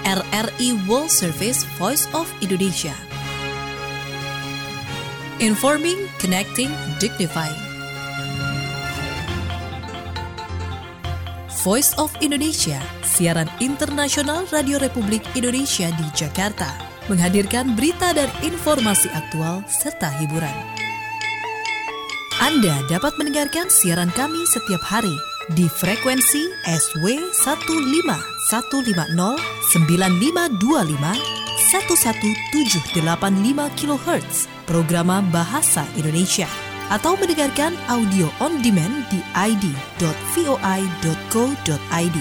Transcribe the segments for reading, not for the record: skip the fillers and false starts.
RRI World Service Voice of Indonesia. Informing, connecting, dignifying. Voice of Indonesia, siaran internasional Radio Republik Indonesia di Jakarta, menghadirkan berita dan informasi aktual serta hiburan. Anda dapat mendengarkan siaran kami setiap hari di frekuensi SW 15150 9525 11785 kHz, programa Bahasa Indonesia, atau mendengarkan audio on demand di id.voi.co.id.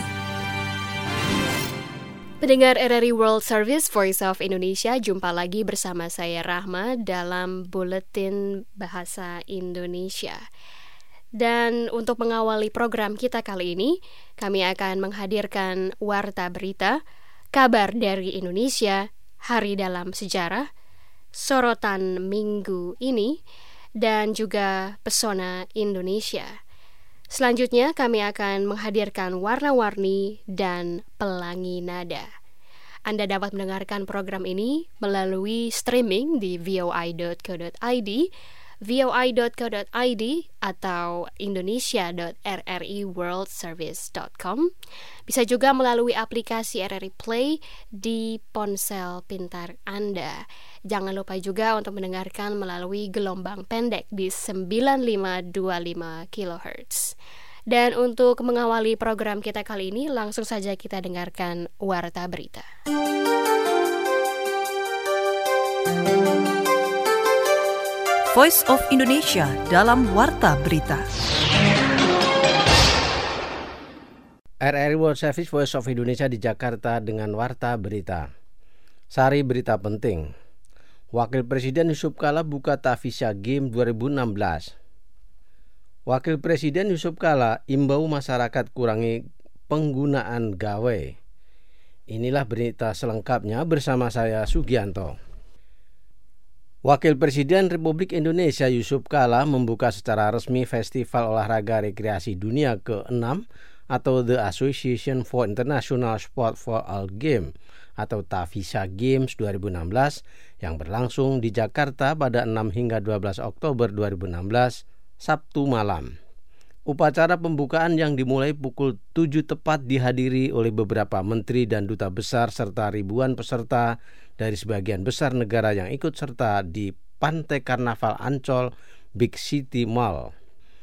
Pendengar RRI World Service Voice of Indonesia, jumpa lagi bersama saya Rahma dalam Buletin Bahasa Indonesia. Dan untuk mengawali program kita kali ini, kami akan menghadirkan Warta Berita, Kabar dari Indonesia, Hari dalam Sejarah, Sorotan Minggu ini, dan juga Pesona Indonesia. Selanjutnya kami akan menghadirkan Warna-Warni dan Pelangi Nada. Anda dapat mendengarkan program ini melalui streaming di voi.co.id, voi.co.id, atau indonesia.rriworldservice.com. Bisa juga melalui aplikasi RRI Play di ponsel pintar Anda. Jangan lupa juga untuk mendengarkan melalui gelombang pendek di 9525 kHz. Dan untuk mengawali program kita kali ini, langsung saja kita dengarkan Warta Berita. Voice of Indonesia dalam Warta Berita. RRI World Service Voice of Indonesia di Jakarta dengan Warta Berita. Sari berita penting. Wakil Presiden Yusuf Kala buka Tavisa Game 2016. Wakil Presiden Yusuf Kala imbau masyarakat kurangi penggunaan gawai. Inilah berita selengkapnya bersama saya Sugianto. Wakil Presiden Republik Indonesia Yusuf Kala membuka secara resmi Festival Olahraga Rekreasi Dunia ke-6 atau The Association for International Sport for All Games atau Tavisa Games 2016 yang berlangsung di Jakarta pada 6 hingga 12 Oktober 2016, Sabtu malam. Upacara pembukaan yang dimulai pukul 7 tepat dihadiri oleh beberapa menteri dan duta besar serta ribuan peserta dari sebagian besar negara yang ikut serta di Pantai Karnaval Ancol Big City Mall.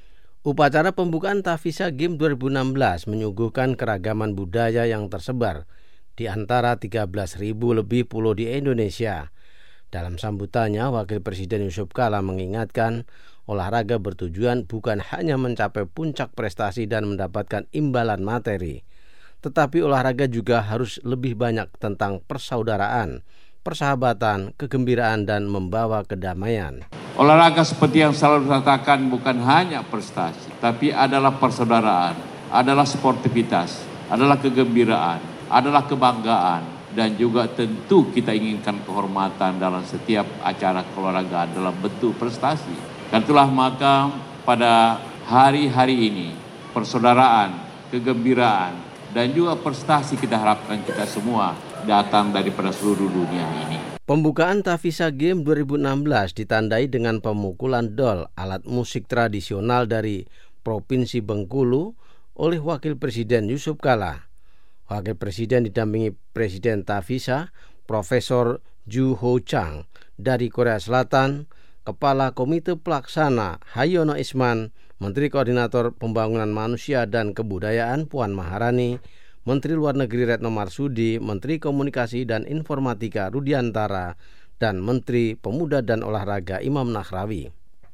Upacara pembukaan Tavisa Game 2016 menyuguhkan keragaman budaya yang tersebar di antara 13.000 lebih pulau di Indonesia. Dalam sambutannya, Wakil Presiden Yusuf Kala mengingatkan olahraga bertujuan bukan hanya mencapai puncak prestasi dan mendapatkan imbalan materi, tetapi olahraga juga harus lebih banyak tentang persaudaraan, persahabatan, kegembiraan, dan membawa kedamaian. Olahraga seperti yang selalu dikatakan bukan hanya prestasi, tapi adalah persaudaraan, adalah sportivitas, adalah kegembiraan, adalah kebanggaan, dan juga tentu kita inginkan kehormatan dalam setiap acara keolahragaan dalam bentuk prestasi. Dan itulah maka pada hari-hari ini persaudaraan, kegembiraan, dan juga prestasi kita harapkan kita semua datang daripada seluruh dunia ini. Pembukaan Tavisa Game 2016 ditandai dengan pemukulan dol, alat musik tradisional dari Provinsi Bengkulu, oleh Wakil Presiden Yusuf Kala. Wakil Presiden didampingi Presiden Tavisa, Profesor Ju Ho Chang dari Korea Selatan, Kepala Komite Pelaksana Hayono Isman, Menteri Koordinator Pembangunan Manusia dan Kebudayaan Puan Maharani, Menteri Luar Negeri Retno Marsudi, Menteri Komunikasi dan Informatika Rudiantara, dan Menteri Pemuda dan Olahraga Imam Nahrawi.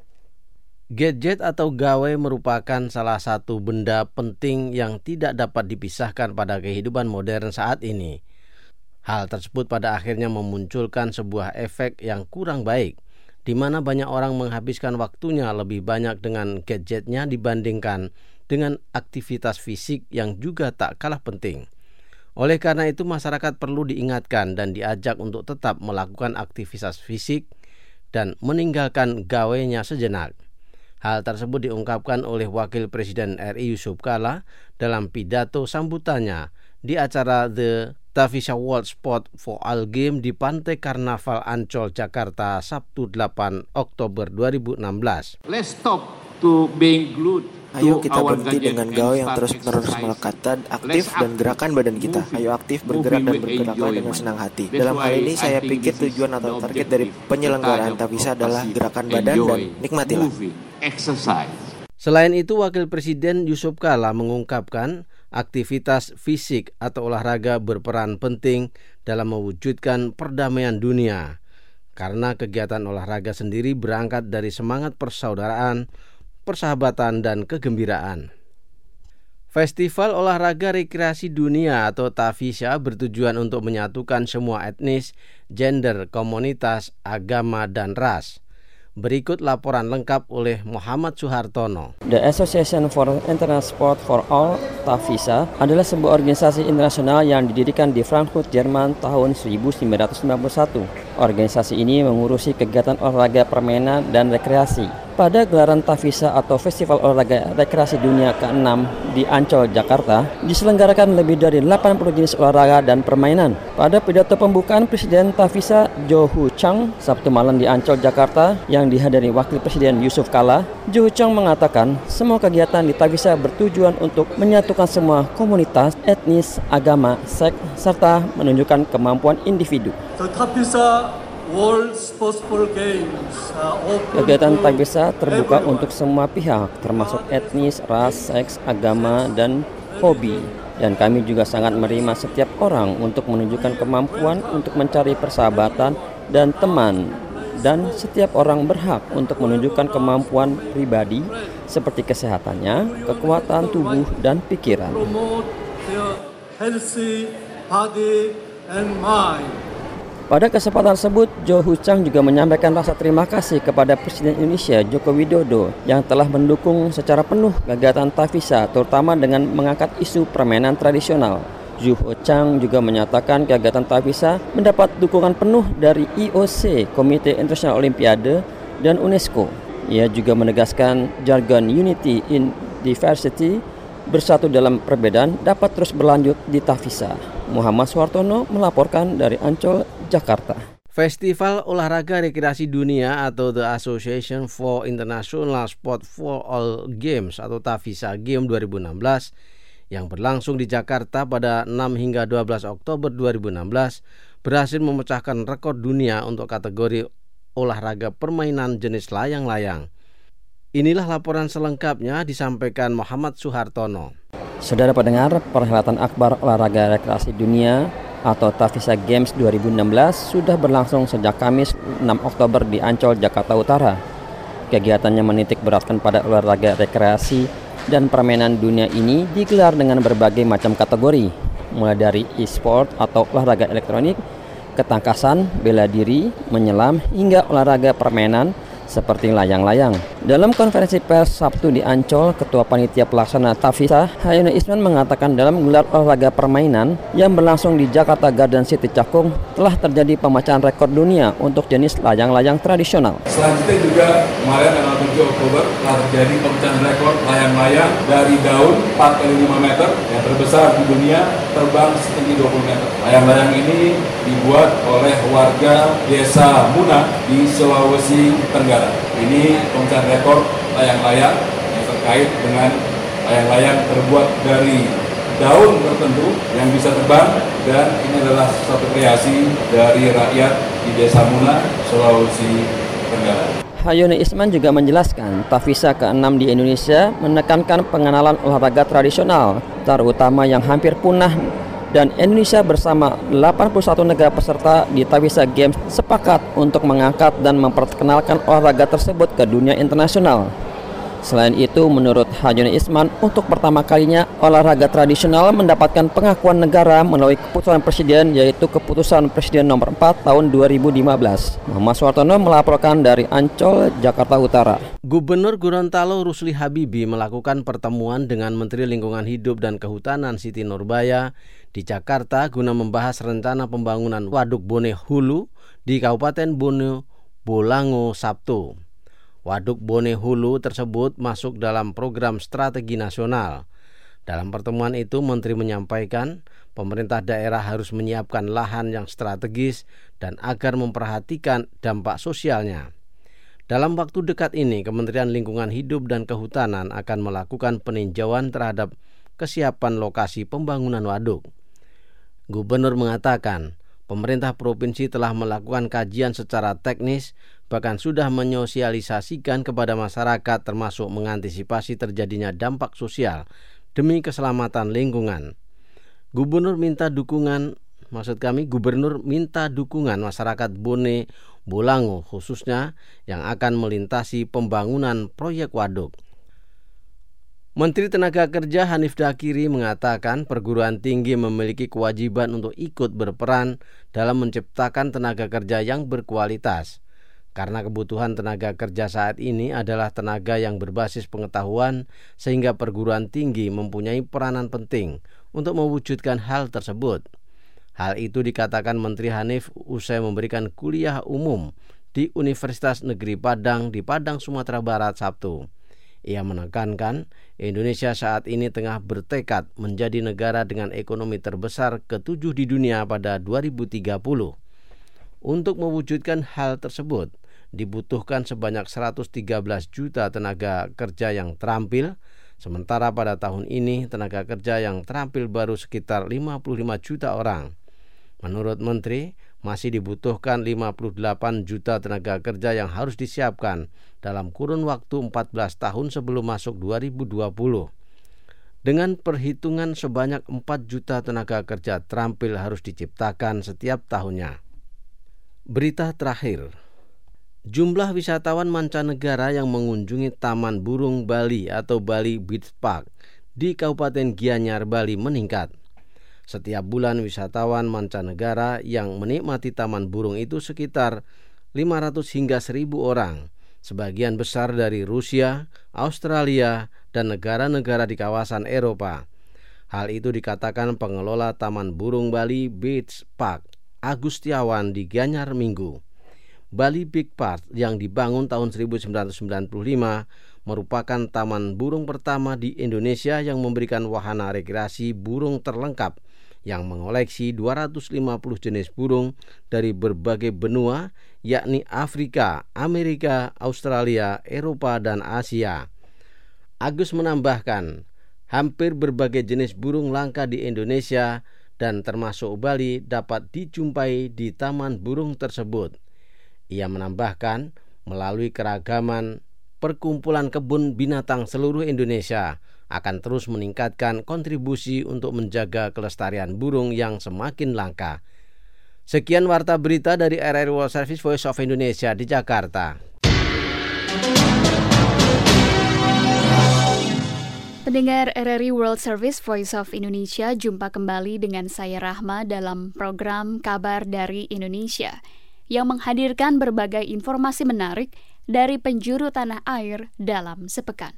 Gadget atau gawai merupakan salah satu benda penting yang tidak dapat dipisahkan pada kehidupan modern saat ini. Hal tersebut pada akhirnya memunculkan sebuah efek yang kurang baik, di mana banyak orang menghabiskan waktunya lebih banyak dengan gadgetnya dibandingkan dengan aktivitas fisik yang juga tak kalah penting. Oleh karena itu, masyarakat perlu diingatkan dan diajak untuk tetap melakukan aktivitas fisik dan meninggalkan gawainya sejenak. Hal tersebut diungkapkan oleh Wakil Presiden RI Yusuf Kala dalam pidato sambutannya di acara The Tavisa World Sport for All Game di Pantai Karnaval Ancol, Jakarta, Sabtu 8 Oktober 2016. Let's stop to being glued. Ayo kita berhenti dengan gawe yang terus-menerus melekat, aktif dan gerakan badan kita. Ayo aktif, bergerak dan bergeraklah dengan senang hati. Dalam hal ini saya pikir tujuan atau target dari penyelenggaraan Tavisa adalah gerakan badan dan nikmatilah. Selain itu, Wakil Presiden Yusuf Kala mengungkapkan aktivitas fisik atau olahraga berperan penting dalam mewujudkan perdamaian dunia. Karena kegiatan olahraga sendiri berangkat dari semangat persaudaraan, persahabatan, dan kegembiraan. Festival Olahraga Rekreasi Dunia atau Tavisa bertujuan untuk menyatukan semua etnis, gender, komunitas, agama, dan ras. Berikut laporan lengkap oleh Muhammad Suhartono. The Association for International Sport for All, Tavisa, adalah sebuah organisasi internasional yang didirikan di Frankfurt, Jerman tahun 1991. Organisasi ini mengurusi kegiatan olahraga permainan dan rekreasi. Pada gelaran Tavisa atau Festival Olahraga Rekreasi Dunia ke-6 di Ancol, Jakarta, diselenggarakan lebih dari 80 jenis olahraga dan permainan. Pada pidato pembukaan Presiden Tavisa Jo Hu Chang Sabtu malam di Ancol, Jakarta yang dihadiri Wakil Presiden Yusuf Kala, Jo Hu Chang mengatakan semua kegiatan di Tavisa bertujuan untuk menyatukan semua komunitas, etnis, agama, seks, serta menunjukkan kemampuan individu. Kegiatan Tavisa terbuka untuk semua pihak, termasuk etnis, ras, seks, agama, dan hobi. Dan kami juga sangat menerima setiap orang untuk menunjukkan kemampuan untuk mencari persahabatan dan teman. Dan setiap orang berhak untuk menunjukkan kemampuan pribadi seperti kesehatannya, kekuatan tubuh, dan pikiran. Pada kesempatan tersebut, Jo Hu Chang juga menyampaikan rasa terima kasih kepada Presiden Indonesia Joko Widodo yang telah mendukung secara penuh kegiatan Tavisa, terutama dengan mengangkat isu permainan tradisional. Jo Hu Chang juga menyatakan kegiatan Tavisa mendapat dukungan penuh dari IOC, Komite Internasional Olimpiade, dan UNESCO. Ia juga menegaskan jargon Unity in Diversity, bersatu dalam perbedaan, dapat terus berlanjut di Tavisa. Muhammad Suhartono melaporkan dari Ancol, Jakarta. Festival Olahraga Rekreasi Dunia atau The Association for International Sport for All Games atau Tavisa Game 2016 yang berlangsung di Jakarta pada 6 hingga 12 Oktober 2016 berhasil memecahkan rekor dunia untuk kategori olahraga permainan jenis layang-layang. Inilah laporan selengkapnya disampaikan Muhammad Suhartono. Saudara pendengar, perhelatan akbar olahraga rekreasi dunia atau Tavisa Games 2016 sudah berlangsung sejak Kamis 6 Oktober di Ancol, Jakarta Utara. Kegiatannya menitik beratkan pada olahraga rekreasi dan permainan dunia ini digelar dengan berbagai macam kategori, mulai dari e-sport atau olahraga elektronik, ketangkasan, bela diri, menyelam, hingga olahraga permainan seperti layang-layang. Dalam konferensi pers Sabtu di Ancol, Ketua Panitia Pelaksana Tavisa, Hayona Isman mengatakan dalam gelar olahraga permainan yang berlangsung di Jakarta Garden City Cakung telah terjadi pemecahan rekor dunia untuk jenis layang-layang tradisional. Selanjutnya juga kemarin tanggal 7 Oktober telah terjadi pemecahan rekor layang-layang dari daun 4x5 meter yang terbesar di dunia, terbang setinggi 20 meter. Layang-layang ini dibuat oleh warga Desa Muna di Sulawesi Tenggara. Ini pemecahan rekor layang-layang yang terkait dengan layang-layang terbuat dari daun tertentu yang bisa terbang, dan ini adalah satu kreasi dari rakyat di Desa Muna, Sulawesi Tenggara. Hayona Isman juga menjelaskan Tavisa ke-6 di Indonesia menekankan pengenalan olahraga tradisional, terutama yang hampir punah, dan Indonesia bersama 81 negara peserta di Tavisa Games sepakat untuk mengangkat dan memperkenalkan olahraga tersebut ke dunia internasional. Selain itu, menurut Hayona Isman, untuk pertama kalinya olahraga tradisional mendapatkan pengakuan negara melalui keputusan Presiden, yaitu Keputusan Presiden Nomor 4 Tahun 2015. Muhammad Suhartono melaporkan dari Ancol, Jakarta Utara. Gubernur Gorontalo Rusli Habibi melakukan pertemuan dengan Menteri Lingkungan Hidup dan Kehutanan Siti Nurbaya di Jakarta guna membahas rencana pembangunan Waduk Bone Hulu di Kabupaten Bone Bolango Sabtu. Waduk Bone Hulu tersebut masuk dalam program strategi nasional. Dalam pertemuan itu, Menteri menyampaikan pemerintah daerah harus menyiapkan lahan yang strategis dan agar memperhatikan dampak sosialnya. Dalam waktu dekat ini, Kementerian Lingkungan Hidup dan Kehutanan akan melakukan peninjauan terhadap kesiapan lokasi pembangunan waduk. Gubernur mengatakan, pemerintah provinsi telah melakukan kajian secara teknis, bahkan sudah menyosialisasikan kepada masyarakat termasuk mengantisipasi terjadinya dampak sosial demi keselamatan lingkungan. Gubernur minta dukungan masyarakat Bone Bolango khususnya yang akan melintasi pembangunan proyek waduk. Menteri Tenaga Kerja Hanif Dakiri mengatakan perguruan tinggi memiliki kewajiban untuk ikut berperan dalam menciptakan tenaga kerja yang berkualitas. Karena kebutuhan tenaga kerja saat ini adalah tenaga yang berbasis pengetahuan, sehingga perguruan tinggi mempunyai peranan penting untuk mewujudkan hal tersebut. Hal itu dikatakan Menteri Hanif usai memberikan kuliah umum di Universitas Negeri Padang di Padang, Sumatera Barat, Sabtu. Ia menekankan Indonesia saat ini tengah bertekad menjadi negara dengan ekonomi terbesar ke-7 di dunia pada 2030. Untuk mewujudkan hal tersebut, dibutuhkan sebanyak 113 juta tenaga kerja yang terampil, sementara pada tahun ini tenaga kerja yang terampil baru sekitar 55 juta orang. Menurut Menteri, masih dibutuhkan 58 juta tenaga kerja yang harus disiapkan dalam kurun waktu 14 tahun sebelum masuk 2020. Dengan perhitungan sebanyak 4 juta tenaga kerja terampil harus diciptakan setiap tahunnya. Berita terakhir. Jumlah wisatawan mancanegara yang mengunjungi Taman Burung Bali atau Bali Beach Park di Kabupaten Gianyar, Bali meningkat. Setiap bulan wisatawan mancanegara yang menikmati Taman Burung itu sekitar 500 hingga 1.000 orang, sebagian besar dari Rusia, Australia, dan negara-negara di kawasan Eropa. Hal itu dikatakan pengelola Taman Burung Bali Beach Park, Agus Setiawan, di Gianyar Minggu. Bali Beach Park yang dibangun tahun 1995 merupakan taman burung pertama di Indonesia yang memberikan wahana rekreasi burung terlengkap yang mengoleksi 250 jenis burung dari berbagai benua, yakni Afrika, Amerika, Australia, Eropa, dan Asia. Agus menambahkan, hampir berbagai jenis burung langka di Indonesia dan termasuk Bali dapat dijumpai di taman burung tersebut. Ia menambahkan, melalui keragaman perkumpulan kebun binatang seluruh Indonesia akan terus meningkatkan kontribusi untuk menjaga kelestarian burung yang semakin langka. Sekian warta berita dari RRI World Service Voice of Indonesia di Jakarta. Pendengar RRI World Service Voice of Indonesia, jumpa kembali dengan saya Rahma dalam program Kabar dari Indonesia yang menghadirkan berbagai informasi menarik dari penjuru tanah air dalam sepekan.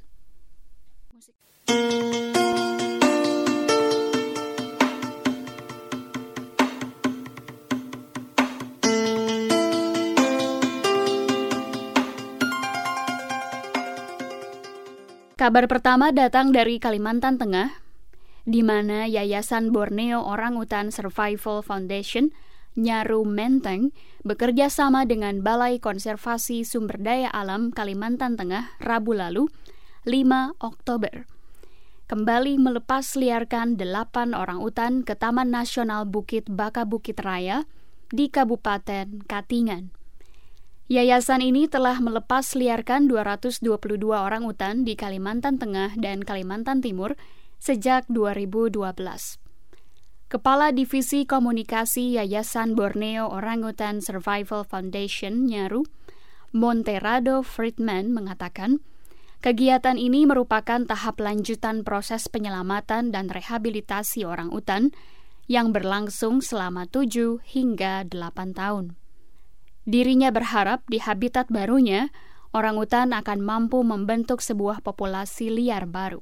Kabar pertama datang dari Kalimantan Tengah, di mana Yayasan Borneo Orangutan Survival Foundation Nyaru Menteng bekerja sama dengan Balai Konservasi Sumber Daya Alam Kalimantan Tengah Rabu lalu, 5 Oktober, kembali melepas liarkan 8 orangutan ke Taman Nasional Bukit Baka Bukit Raya di Kabupaten Katingan. Yayasan ini telah melepas liarkan 222 orangutan di Kalimantan Tengah dan Kalimantan Timur sejak 2012. Kepala Divisi Komunikasi Yayasan Borneo Orangutan Survival Foundation Nyaru, Monterado Friedman, mengatakan, kegiatan ini merupakan tahap lanjutan proses penyelamatan dan rehabilitasi orangutan yang berlangsung selama 7 hingga 8 tahun. Dirinya berharap di habitat barunya, orangutan akan mampu membentuk sebuah populasi liar baru.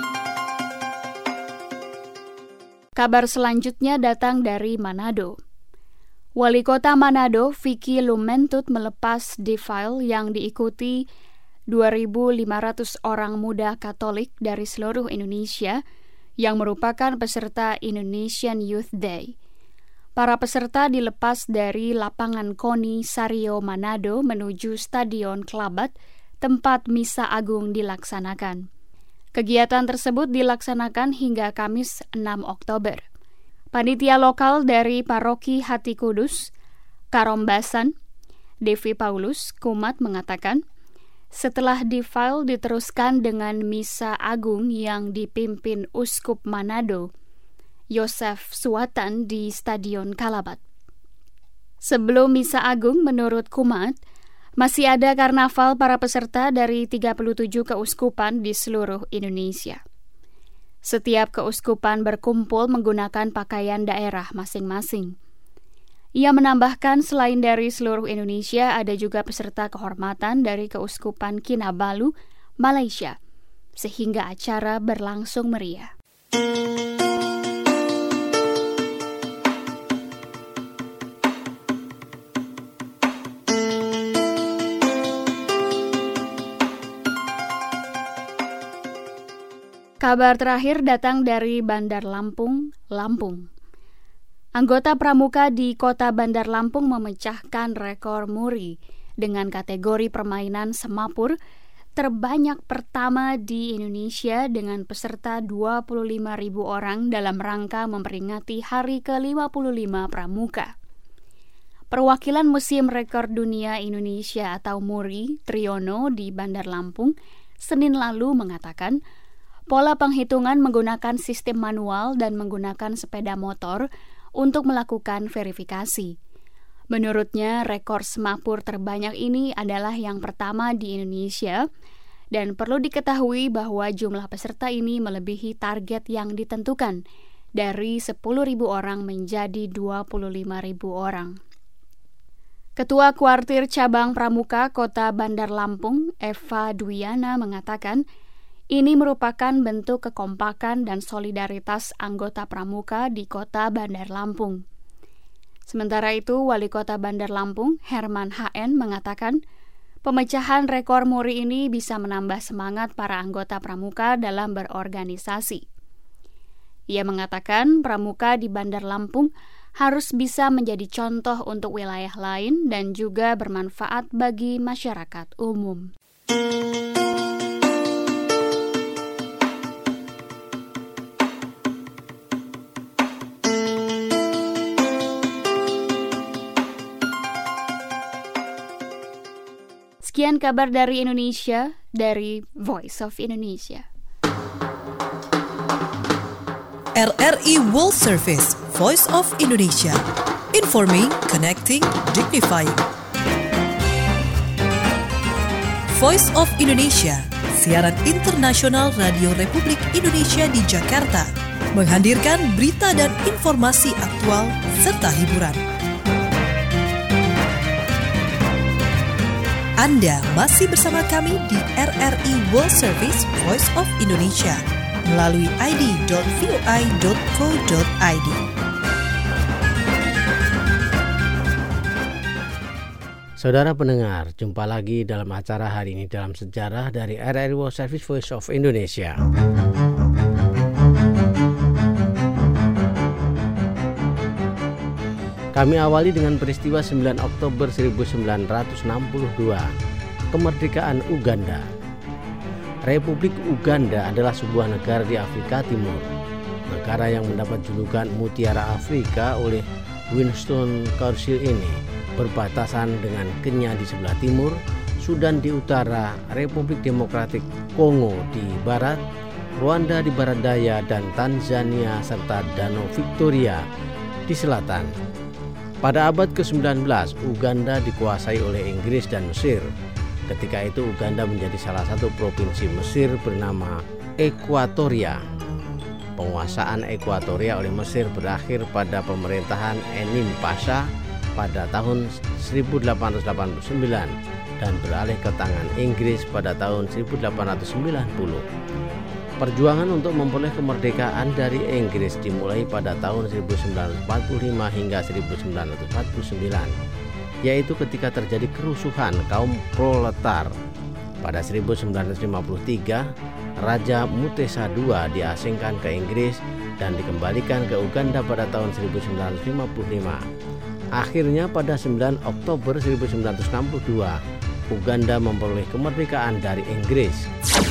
Kabar selanjutnya datang dari Manado, Wali Kota Manado, Vicky Lumentut, melepas defile yang diikuti 2.500 orang muda Katolik dari seluruh Indonesia yang merupakan peserta Indonesian Youth Day. Para peserta dilepas dari lapangan Koni Sario Manado menuju Stadion Kelabat, tempat Misa Agung dilaksanakan. Kegiatan tersebut dilaksanakan hingga Kamis 6 Oktober. Panitia lokal dari Paroki Hati Kudus, Karombasan, Devi Paulus, Kumat mengatakan, setelah defile diteruskan dengan Misa Agung yang dipimpin Uskup Manado, Yosef Suwatan di Stadion Kalabat. Sebelum Misa Agung, menurut Kumat, masih ada karnaval para peserta dari 37 keuskupan di seluruh Indonesia. Setiap keuskupan berkumpul menggunakan pakaian daerah masing-masing. Ia menambahkan selain dari seluruh Indonesia, ada juga peserta kehormatan dari Keuskupan Kinabalu, Malaysia, sehingga acara berlangsung meriah. Kabar terakhir datang dari Bandar Lampung, Lampung. Anggota pramuka di Kota Bandar Lampung memecahkan rekor muri dengan kategori permainan semapur terbanyak pertama di Indonesia dengan peserta 25.000 orang dalam rangka memperingati Hari ke-55 Pramuka. Perwakilan Museum Rekor Dunia Indonesia atau MURI, Triyono di Bandar Lampung, Senin lalu mengatakan, pola penghitungan menggunakan sistem manual dan menggunakan sepeda motor untuk melakukan verifikasi. Menurutnya, rekor semapur terbanyak ini adalah yang pertama di Indonesia dan perlu diketahui bahwa jumlah peserta ini melebihi target yang ditentukan dari 10.000 orang menjadi 25.000 orang. Ketua Kuartir Cabang Pramuka Kota Bandar Lampung, Eva Dwiana, mengatakan, ini merupakan bentuk kekompakan dan solidaritas anggota pramuka di Kota Bandar Lampung. Sementara itu, Wali Kota Bandar Lampung, Herman HN, mengatakan pemecahan rekor muri ini bisa menambah semangat para anggota pramuka dalam berorganisasi. Ia mengatakan pramuka di Bandar Lampung harus bisa menjadi contoh untuk wilayah lain dan juga bermanfaat bagi masyarakat umum. Sekian kabar dari Indonesia, dari Voice of Indonesia. RRI World Service, Voice of Indonesia. Informing, connecting, dignifying. Voice of Indonesia, siaran internasional Radio Republik Indonesia di Jakarta, menghadirkan berita dan informasi aktual serta hiburan. Anda masih bersama kami di RRI World Service Voice of Indonesia melalui id.voi.co.id. Saudara pendengar, jumpa lagi dalam acara hari ini dalam sejarah dari RRI World Service Voice of Indonesia. Kami awali dengan peristiwa 9 Oktober 1962, kemerdekaan Uganda. Republik Uganda adalah sebuah negara di Afrika Timur, negara yang mendapat julukan Mutiara Afrika oleh Winston Churchill ini berbatasan dengan Kenya di sebelah timur, Sudan di utara, Republik Demokratik Kongo di barat, Rwanda di barat daya, dan Tanzania serta Danau Victoria di selatan. Pada abad ke-19, Uganda dikuasai oleh Inggris dan Mesir. Ketika itu Uganda menjadi salah satu provinsi Mesir bernama Ekuatoria. Penguasaan Ekuatoria oleh Mesir berakhir pada pemerintahan Enim Pasha pada tahun 1889 dan beralih ke tangan Inggris pada tahun 1890. Perjuangan untuk memperoleh kemerdekaan dari Inggris dimulai pada tahun 1945 hingga 1949, yaitu ketika terjadi kerusuhan kaum proletar. Pada 1953, Raja Mutesa II diasingkan ke Inggris dan dikembalikan ke Uganda pada tahun 1955. Akhirnya pada 9 Oktober 1962, Uganda memperoleh kemerdekaan dari Inggris.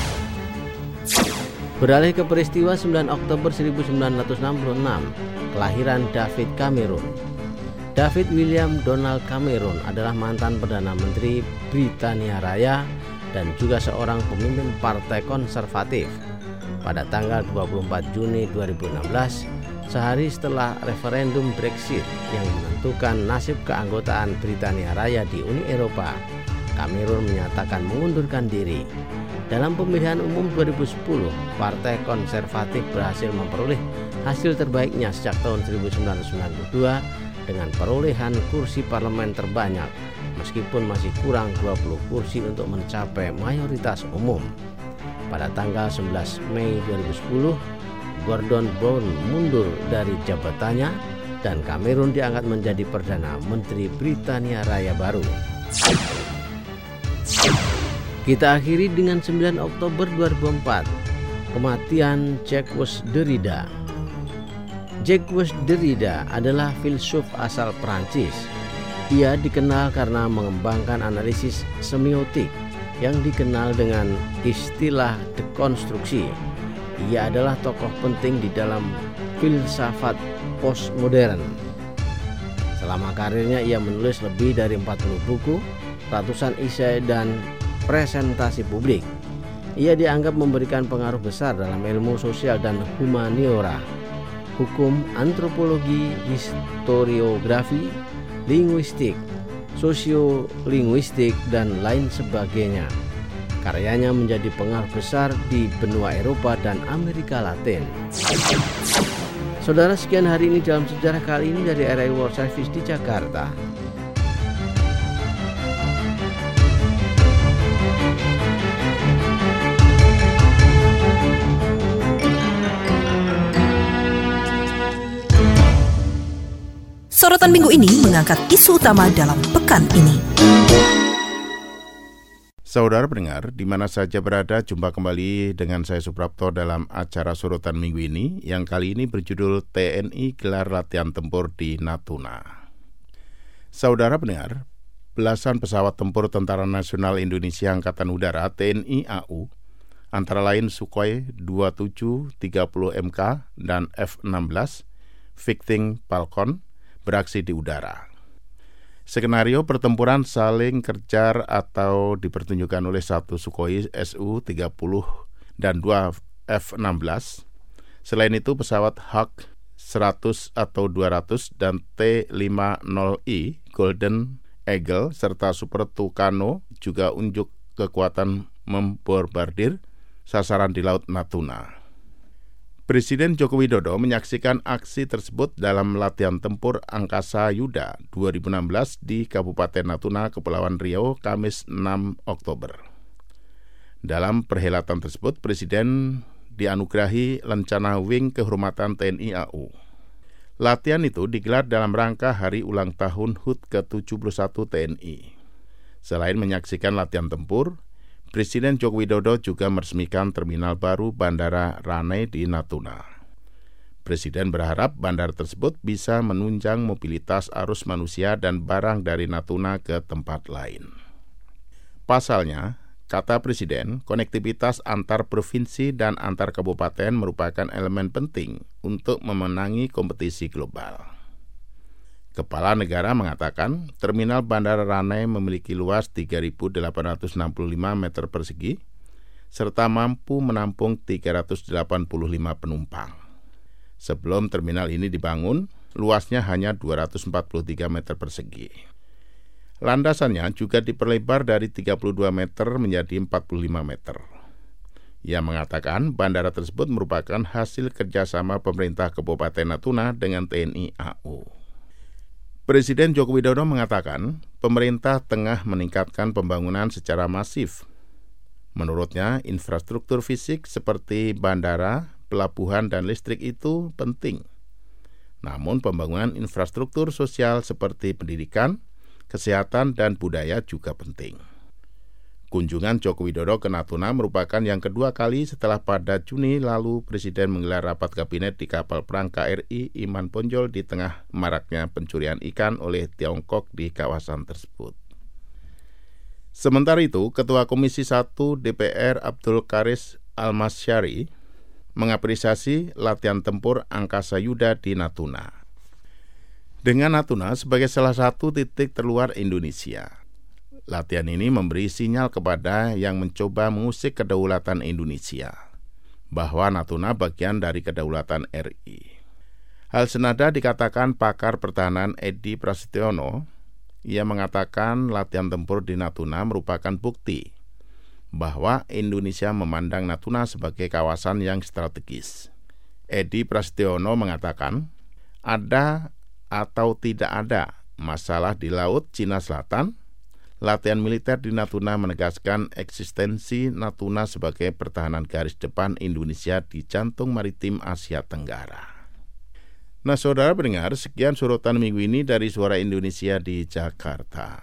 Beralih ke peristiwa 9 Oktober 1966, kelahiran David Cameron. David William Donald Cameron adalah mantan Perdana Menteri Britania Raya dan juga seorang pemimpin Partai Konservatif. Pada tanggal 24 Juni 2016, sehari setelah referendum Brexit yang menentukan nasib keanggotaan Britania Raya di Uni Eropa, Cameron menyatakan mengundurkan diri. Dalam pemilihan umum 2010, Partai Konservatif berhasil memperoleh hasil terbaiknya sejak tahun 1992 dengan perolehan kursi parlemen terbanyak, meskipun masih kurang 20 kursi untuk mencapai mayoritas umum. Pada tanggal 11 Mei 2010, Gordon Brown mundur dari jabatannya dan Cameron diangkat menjadi Perdana Menteri Britania Raya baru. Kita akhiri dengan 9 Oktober 2004, kematian Jacques Derrida. Jacques Derrida adalah filsuf asal Prancis. Ia dikenal karena mengembangkan analisis semiotik yang dikenal dengan istilah dekonstruksi. Ia adalah tokoh penting di dalam filsafat postmodern. Selama karirnya ia menulis lebih dari 40 buku, ratusan esai dan presentasi publik. Ia dianggap memberikan pengaruh besar dalam ilmu sosial dan humaniora, hukum, antropologi, historiografi, linguistik, sosiolinguistik, dan lain sebagainya. Karyanya menjadi pengaruh besar di benua Eropa dan Amerika Latin. Saudara, sekian hari ini dalam sejarah kali ini dari RRI World Service di Jakarta. Sorotan minggu ini mengangkat isu utama dalam pekan ini. Saudara pendengar, di mana saja berada, jumpa kembali dengan saya Suprapto dalam acara Sorotan minggu ini, yang kali ini berjudul TNI gelar latihan tempur di Natuna. Saudara pendengar, belasan pesawat tempur Tentara Nasional Indonesia Angkatan Udara TNI AU, antara lain Sukhoi 2730 MK dan F-16 Viking Falcon, beraksi di udara. Skenario pertempuran saling kejar atau dipertunjukkan oleh satu Sukhoi Su-30 dan 2 F-16. Selain itu, pesawat Hawk 100 atau 200 dan T-50I Golden Eagle serta Super Tucano juga unjuk kekuatan membombardir sasaran di Laut Natuna. Presiden Joko Widodo menyaksikan aksi tersebut dalam latihan tempur Angkasa Yuda 2016 di Kabupaten Natuna, Kepulauan Riau, Kamis 6 Oktober. Dalam perhelatan tersebut, Presiden dianugerahi lencana Wing Kehormatan TNI AU. Latihan itu digelar dalam rangka hari ulang tahun HUT ke-71 TNI. Selain menyaksikan latihan tempur, Presiden Joko Widodo juga meresmikan terminal baru Bandara Ranai di Natuna. Presiden berharap bandara tersebut bisa menunjang mobilitas arus manusia dan barang dari Natuna ke tempat lain. Pasalnya, kata Presiden, konektivitas antar provinsi dan antar kabupaten merupakan elemen penting untuk memenangi kompetisi global. Kepala negara mengatakan terminal Bandara Ranai memiliki luas 3.865 meter persegi serta mampu menampung 385 penumpang. Sebelum terminal ini dibangun, luasnya hanya 243 meter persegi. Landasannya juga diperlebar dari 32 meter menjadi 45 meter. Ia mengatakan bandara tersebut merupakan hasil kerjasama pemerintah Kabupaten Natuna dengan TNI AU. Presiden Joko Widodo mengatakan pemerintah tengah meningkatkan pembangunan secara masif. Menurutnya, infrastruktur fisik seperti bandara, pelabuhan, dan listrik itu penting. Namun pembangunan infrastruktur sosial seperti pendidikan, kesehatan, dan budaya juga penting. Kunjungan Joko Widodo ke Natuna merupakan yang kedua kali setelah pada Juni lalu Presiden menggelar rapat kabinet di kapal perang KRI Iman Ponjol di tengah maraknya pencurian ikan oleh Tiongkok di kawasan tersebut. Sementara itu, Ketua Komisi 1 DPR Abdul Karis Almasyari mengapresiasi latihan tempur Angkasa Yuda di Natuna. Dengan Natuna sebagai salah satu titik terluar Indonesia, latihan ini memberi sinyal kepada yang mencoba mengusik kedaulatan Indonesia bahwa Natuna bagian dari kedaulatan RI. Hal senada dikatakan pakar pertahanan Edi Prasetyono. Ia mengatakan latihan tempur di Natuna merupakan bukti bahwa Indonesia memandang Natuna sebagai kawasan yang strategis. Edi Prasetyono mengatakan, ada atau tidak ada masalah di Laut Cina Selatan, latihan militer di Natuna menegaskan eksistensi Natuna sebagai pertahanan garis depan Indonesia di jantung maritim Asia Tenggara. Nah, saudara pendengar, sekian sorotan minggu ini dari Suara Indonesia di Jakarta.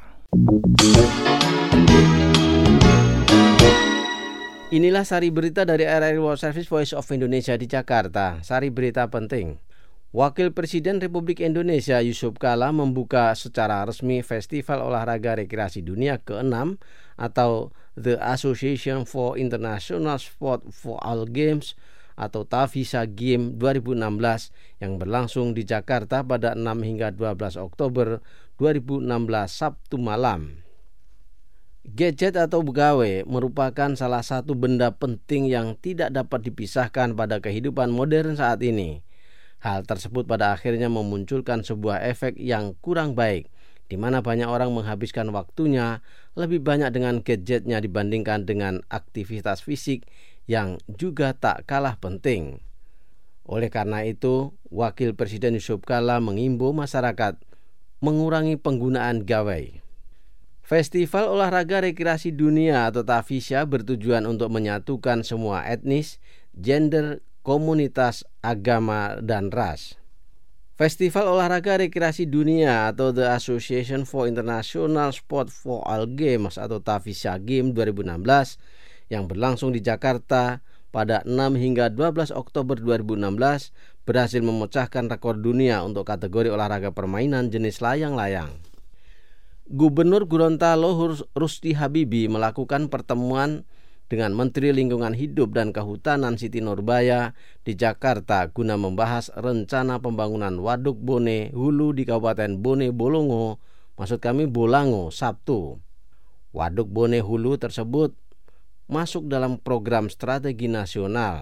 Inilah sari berita dari RRI World Service Voice of Indonesia di Jakarta. Sari berita penting. Wakil Presiden Republik Indonesia Yusuf Kala membuka secara resmi Festival Olahraga Rekreasi Dunia ke-6 atau The Association for International Sport for All Games atau Tavisa Game 2016 yang berlangsung di Jakarta pada 6 hingga 12 Oktober 2016 Sabtu malam. Gadget atau pegawai merupakan salah satu benda penting yang tidak dapat dipisahkan pada kehidupan modern saat ini. Hal tersebut pada akhirnya memunculkan sebuah efek yang kurang baik, di mana banyak orang menghabiskan waktunya lebih banyak dengan gadgetnya dibandingkan dengan aktivitas fisik yang juga tak kalah penting. Oleh karena itu, Wakil Presiden Yusuf Kala mengimbau masyarakat mengurangi penggunaan gawai. Festival Olahraga Rekreasi Dunia atau Tavisa bertujuan untuk menyatukan semua etnis, gender, komunitas, agama, dan ras. Festival Olahraga Rekreasi Dunia atau The Association for International Sport for All Games atau Tavisa Game 2016 yang berlangsung di Jakarta pada 6 hingga 12 Oktober 2016 berhasil memecahkan rekor dunia untuk kategori olahraga permainan jenis layang-layang. Gubernur Gorontalo Rusdi Habibie melakukan pertemuan dengan Menteri Lingkungan Hidup dan Kehutanan Siti Nurbaya di Jakarta guna membahas rencana pembangunan Waduk Bone Hulu di Kabupaten Bone Bolongo, Bolango, Sabtu. Waduk Bone Hulu tersebut masuk dalam program strategi nasional.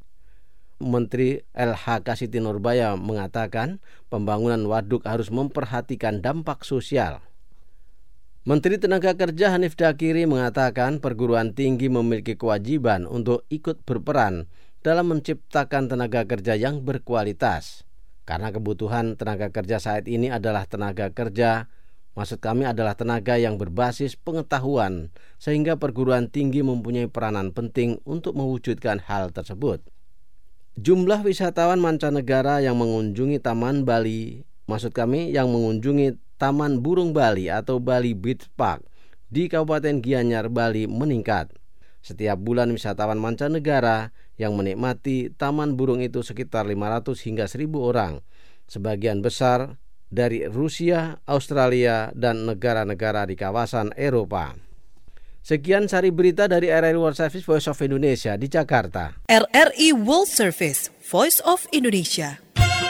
Menteri LHK Siti Nurbaya mengatakan pembangunan waduk harus memperhatikan dampak sosial. Menteri Tenaga Kerja Hanif Dakiri mengatakan perguruan tinggi memiliki kewajiban untuk ikut berperan dalam menciptakan tenaga kerja yang berkualitas. Karena kebutuhan tenaga kerja saat ini adalah tenaga kerja, adalah tenaga yang berbasis pengetahuan, sehingga perguruan tinggi mempunyai peranan penting untuk mewujudkan hal tersebut. Jumlah wisatawan mancanegara yang mengunjungi Taman Bali, yang mengunjungi Taman Burung Bali atau Bali Beach Park di Kabupaten Gianyar, Bali meningkat. Setiap bulan wisatawan mancanegara yang menikmati taman burung itu sekitar 500 hingga 1.000 orang. Sebagian besar dari Rusia, Australia, dan negara-negara di kawasan Eropa. Sekian sari berita dari RRI World Service Voice of Indonesia di Jakarta. RRI World Service Voice of Indonesia.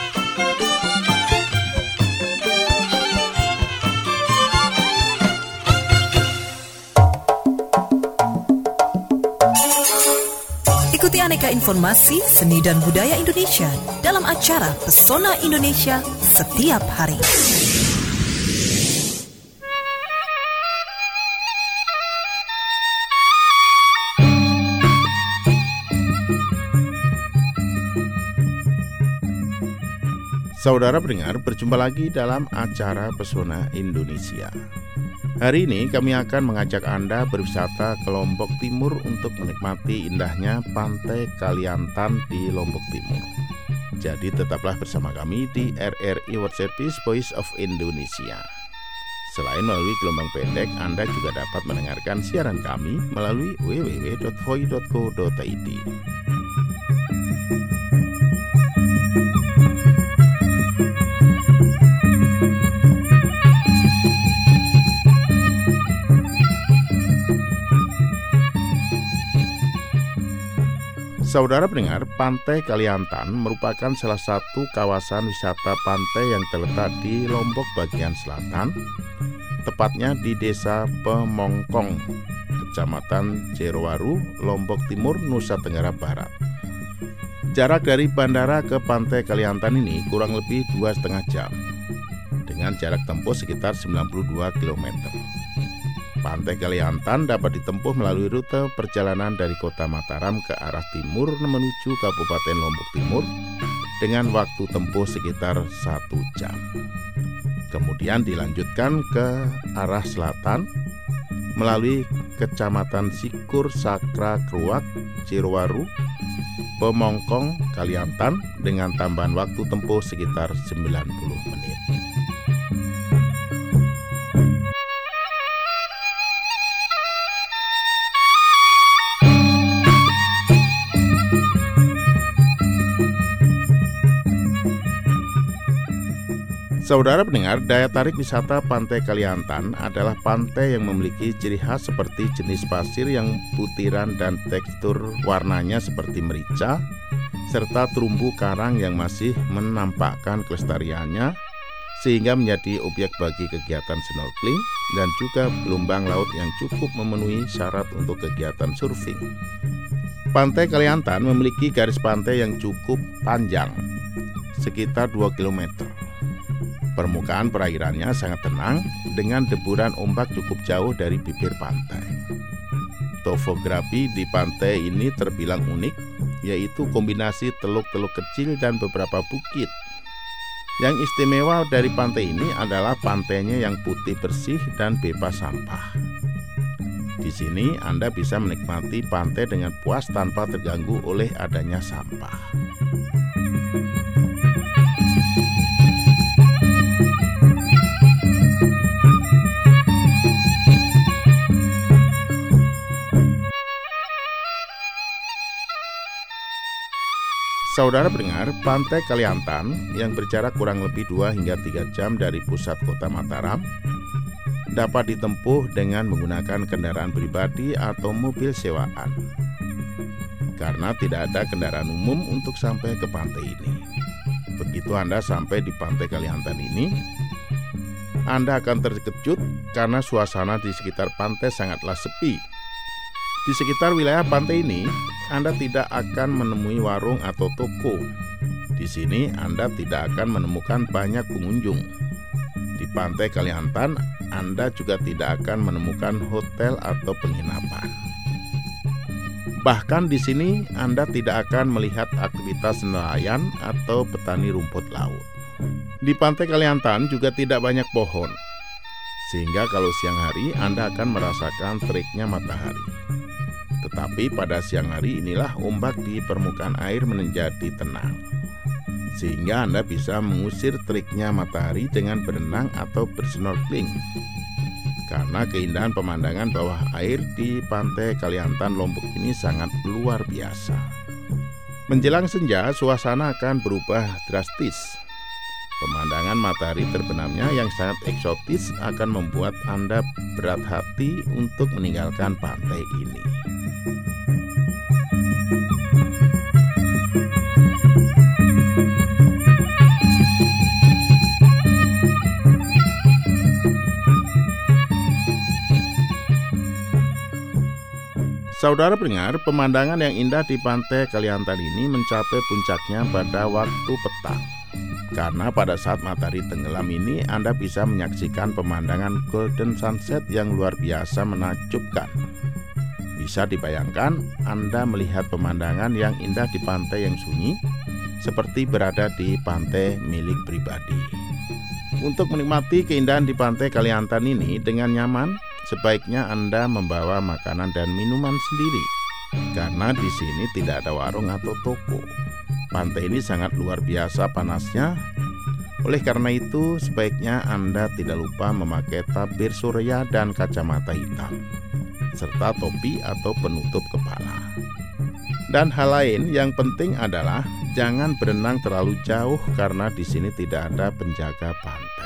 Ikuti aneka informasi, seni dan budaya Indonesia dalam acara Pesona Indonesia setiap hari. Saudara pendengar, berjumpa lagi dalam acara Pesona Indonesia. Hari ini kami akan mengajak Anda berwisata ke Lombok Timur untuk menikmati indahnya Pantai Kaliantan di Lombok Timur. Jadi tetaplah bersama kami di RRI World Service Voice of Indonesia. Selain melalui gelombang pendek, Anda juga dapat mendengarkan siaran kami melalui www.voi.co.id. Saudara pendengar, Pantai Kaliantan merupakan salah satu kawasan wisata pantai yang terletak di Lombok bagian selatan, tepatnya di Desa Pemongkong, Kecamatan Jerowaru, Lombok Timur, Nusa Tenggara Barat. Jarak dari bandara ke Pantai Kaliantan ini kurang lebih 2,5 jam, dengan jarak tempuh sekitar 92 km. Pantai Kaliantan dapat ditempuh melalui rute perjalanan dari Kota Mataram ke arah timur menuju Kabupaten Lombok Timur dengan waktu tempuh sekitar 1 jam. Kemudian dilanjutkan ke arah selatan melalui Kecamatan Sikur, Sakra, Kruak, Jerowaru, Pemongkong, Kaliantan dengan tambahan waktu tempuh sekitar 90 menit. Saudara pendengar, daya tarik wisata Pantai Kaliantan adalah pantai yang memiliki ciri khas seperti jenis pasir yang butiran dan tekstur warnanya seperti merica, serta terumbu karang yang masih menampakkan kelestariannya, sehingga menjadi objek bagi kegiatan snorkeling dan juga gelombang laut yang cukup memenuhi syarat untuk kegiatan surfing. Pantai Kaliantan memiliki garis pantai yang cukup panjang, sekitar 2 km. Permukaan perairannya sangat tenang dengan deburan ombak cukup jauh dari bibir pantai. Topografi di pantai ini terbilang unik, yaitu kombinasi teluk-teluk kecil dan beberapa bukit. Yang istimewa dari pantai ini adalah pantainya yang putih bersih dan bebas sampah. Di sini Anda bisa menikmati pantai dengan puas tanpa terganggu oleh adanya sampah. Saudara pendengar, Pantai Kaliantan yang berjarak kurang lebih 2 hingga 3 jam dari pusat kota Mataram dapat ditempuh dengan menggunakan kendaraan pribadi atau mobil sewaan. Karena tidak ada kendaraan umum untuk sampai ke pantai ini. Begitu Anda sampai di Pantai Kaliantan ini, Anda akan terkejut karena suasana di sekitar pantai sangatlah sepi. Di sekitar wilayah pantai ini, Anda tidak akan menemui warung atau toko. Di sini Anda tidak akan menemukan banyak pengunjung. Di Pantai Kaliantan, Anda juga tidak akan menemukan hotel atau penginapan. Bahkan di sini Anda tidak akan melihat aktivitas nelayan atau petani rumput laut. Di Pantai Kaliantan juga tidak banyak pohon, sehingga kalau siang hari Anda akan merasakan teriknya matahari. Tetapi pada siang hari inilah ombak di permukaan air menjadi tenang, sehingga Anda bisa mengusir teriknya matahari dengan berenang atau bersnorkeling. Karena keindahan pemandangan bawah air di Pantai Kaliantan Lombok ini sangat luar biasa. Menjelang senja, suasana akan berubah drastis. Pemandangan matahari terbenamnya yang sangat eksotis akan membuat Anda berat hati untuk meninggalkan pantai ini. Saudara pendengar, pemandangan yang indah di Pantai Kaliantan ini mencapai puncaknya pada waktu petang. Karena pada saat matahari tenggelam ini Anda bisa menyaksikan pemandangan golden sunset yang luar biasa menakjubkan. Bisa dibayangkan Anda melihat pemandangan yang indah di pantai yang sunyi, seperti berada di pantai milik pribadi. Untuk menikmati keindahan di pantai Kaliantan ini dengan nyaman, sebaiknya Anda membawa makanan dan minuman sendiri, karena di sini tidak ada warung atau toko. Pantai ini sangat luar biasa panasnya. Oleh karena itu, sebaiknya Anda tidak lupa memakai tabir surya dan kacamata hitam, serta topi atau penutup kepala. Dan hal lain yang penting adalah jangan berenang terlalu jauh karena di sini tidak ada penjaga pantai.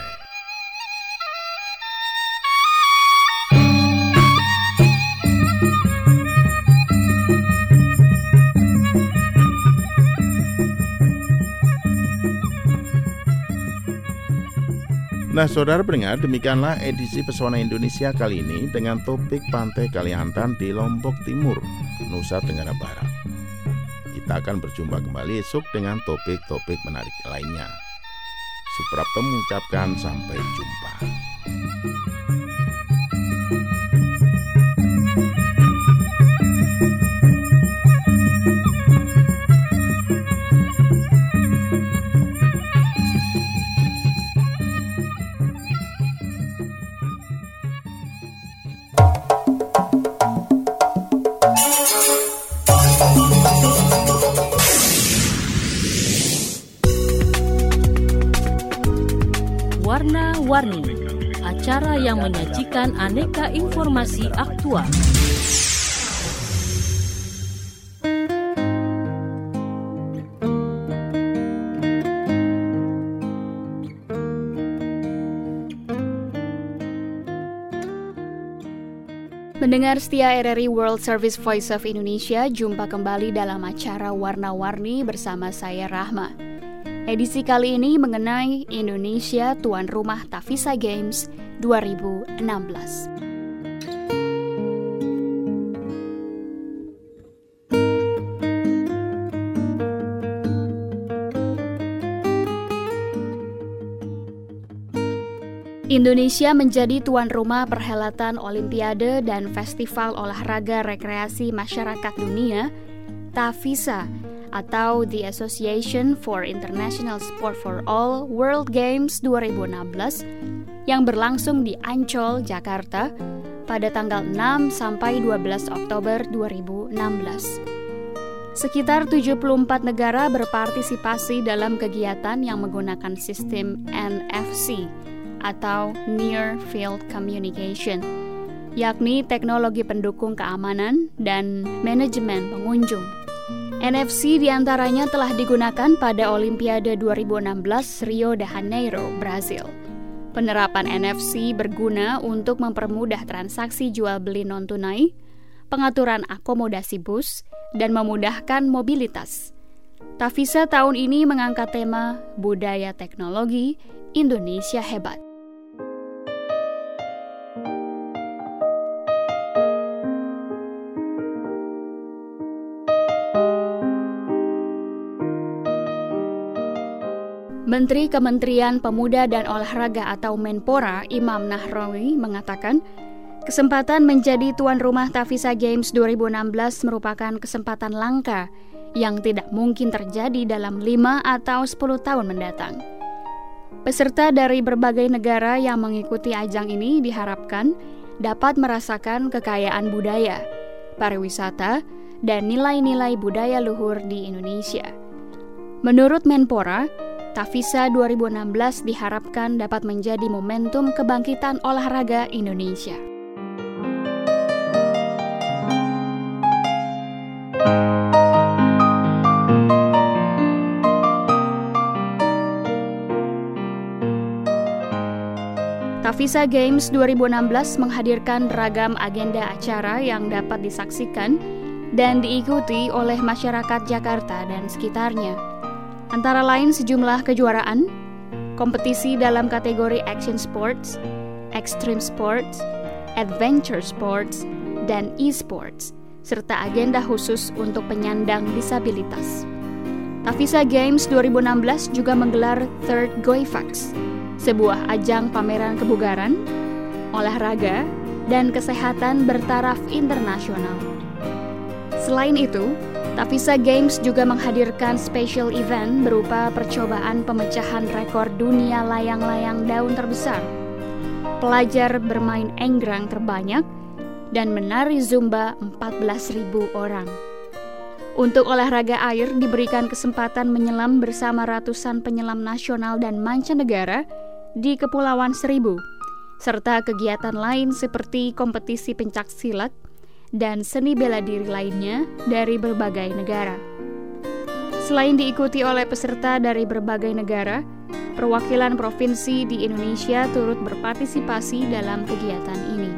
Nah, saudara pendengar, demikianlah edisi Pesona Indonesia kali ini dengan topik Pantai Kaliantan di Lombok Timur, Nusa Tenggara Barat. Kita akan berjumpa kembali esok dengan topik-topik menarik lainnya. Suprapto mengucapkan sampai jumpa. Warna-Warni, acara yang menyajikan aneka informasi aktual. Pendengar setia RRI World Service Voice of Indonesia, jumpa kembali dalam acara Warna-Warni bersama saya Rahma. Edisi kali ini mengenai Indonesia tuan rumah Tavisa Games 2016. Indonesia menjadi tuan rumah perhelatan Olimpiade dan Festival Olahraga Rekreasi Masyarakat Dunia Tavisa atau The Association for International Sport for All World Games 2016 yang berlangsung di Ancol, Jakarta pada tanggal 6 sampai 12 Oktober 2016. Sekitar 74 negara berpartisipasi dalam kegiatan yang menggunakan sistem NFC atau Near Field Communication, yakni teknologi pendukung keamanan dan manajemen pengunjung. NFC diantaranya telah digunakan pada Olimpiade 2016 Rio de Janeiro, Brazil. Penerapan NFC berguna untuk mempermudah transaksi jual beli non-tunai, pengaturan akomodasi bus, dan memudahkan mobilitas. Tavisa tahun ini mengangkat tema Budaya Teknologi Indonesia Hebat. Menteri Kementerian Pemuda dan Olahraga atau Menpora Imam Nahrawi mengatakan, kesempatan menjadi tuan rumah Tavisa Games 2016 merupakan kesempatan langka yang tidak mungkin terjadi dalam 5 atau 10 tahun mendatang. Peserta dari berbagai negara yang mengikuti ajang ini diharapkan dapat merasakan kekayaan budaya, pariwisata, dan nilai-nilai budaya luhur di Indonesia. Menurut Menpora, Tavisa 2016 diharapkan dapat menjadi momentum kebangkitan olahraga Indonesia. Tavisa Games 2016 menghadirkan ragam agenda acara yang dapat disaksikan dan diikuti oleh masyarakat Jakarta dan sekitarnya. Antara lain sejumlah kejuaraan, kompetisi dalam kategori action sports, extreme sports, adventure sports, dan e-sports, serta agenda khusus untuk penyandang disabilitas. Tavisa Games 2016 juga menggelar Third Goifax, sebuah ajang pameran kebugaran, olahraga, dan kesehatan bertaraf internasional. Selain itu, Tavisa Games juga menghadirkan special event berupa percobaan pemecahan rekor dunia layang-layang daun terbesar, pelajar bermain enggrang terbanyak, dan menari Zumba 14.000 orang. Untuk olahraga air diberikan kesempatan menyelam bersama ratusan penyelam nasional dan mancanegara di Kepulauan Seribu, serta kegiatan lain seperti kompetisi pencak silat dan seni bela diri lainnya dari berbagai negara. Selain diikuti oleh peserta dari berbagai negara, perwakilan provinsi di Indonesia turut berpartisipasi dalam kegiatan ini.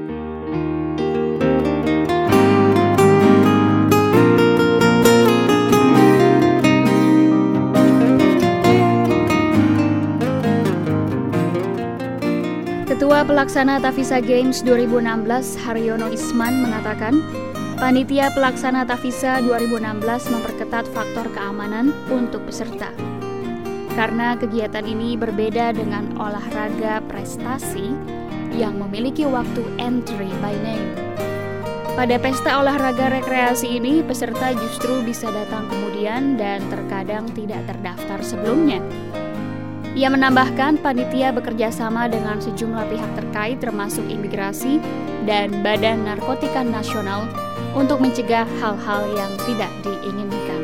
Ketua Pelaksana Tavisa Games 2016 Haryono Isman mengatakan, panitia pelaksana Tavisa 2016 memperketat faktor keamanan untuk peserta. Karena kegiatan ini berbeda dengan olahraga prestasi yang memiliki waktu entry by name. Pada pesta olahraga rekreasi ini, peserta justru bisa datang kemudian dan terkadang tidak terdaftar sebelumnya. Ia menambahkan panitia bekerja sama dengan sejumlah pihak terkait termasuk imigrasi dan Badan Narkotika Nasional untuk mencegah hal-hal yang tidak diinginkan.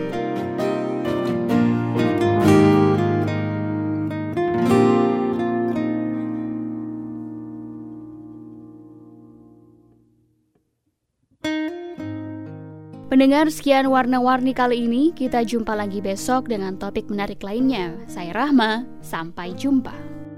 Pendengar, sekian warna-warni kali ini. Kita jumpa lagi besok dengan topik menarik lainnya. Saya Rahma, sampai jumpa.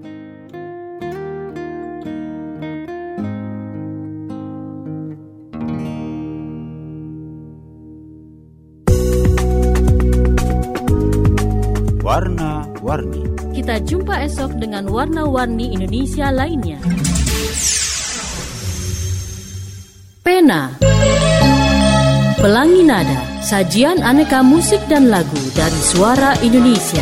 Warna-warni. Kita jumpa esok dengan warna-warni Indonesia lainnya. Pena. Pelangi Nada, sajian aneka musik dan lagu dari suara Indonesia.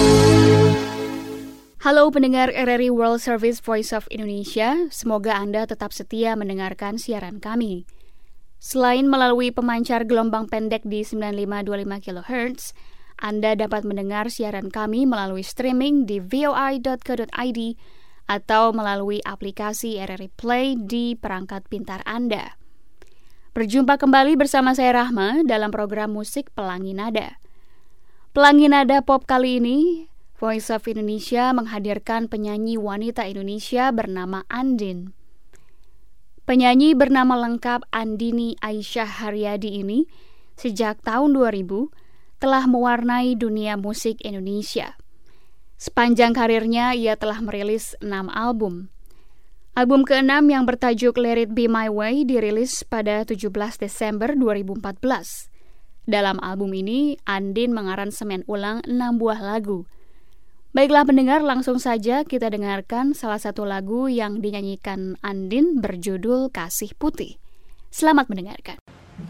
Halo pendengar RRI World Service Voice of Indonesia, semoga Anda tetap setia mendengarkan siaran kami. Selain melalui pemancar gelombang pendek di 9525 kHz, Anda dapat mendengar siaran kami melalui streaming di voi.co.id atau melalui aplikasi RRI Play di perangkat pintar Anda. Berjumpa kembali bersama saya Rahma dalam program musik Pelangi Nada. Pelangi Nada Pop kali ini, Voice of Indonesia menghadirkan penyanyi wanita Indonesia bernama Andin. Penyanyi bernama lengkap Andini Aisyah Haryadi ini sejak tahun 2000 telah mewarnai dunia musik Indonesia. Sepanjang karirnya ia telah merilis 6 album. Album ke-6 yang bertajuk Let It Be My Way dirilis pada 17 Desember 2014. Dalam album ini, Andin mengaransemen ulang 6 buah lagu. Baiklah pendengar, langsung saja kita dengarkan salah satu lagu yang dinyanyikan Andin berjudul Kasih Putih. Selamat mendengarkan.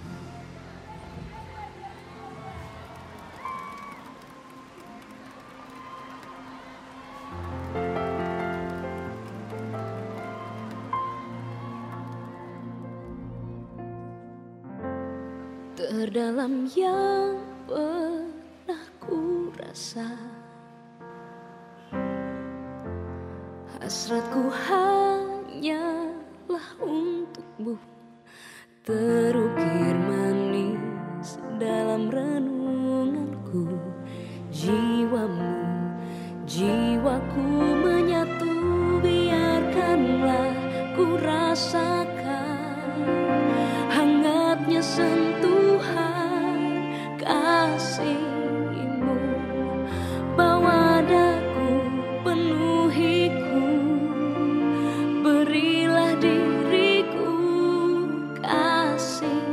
Terdalam yang pernah ku rasa, hasratku hanyalah untukmu, terukir manis dalam renunganku. Jiwamu, jiwaku menyatu, biarkanlah ku rasakan hangatnya sentuhan kasih-Mu. Bawa daku, penuhiku, berilah diriku kasih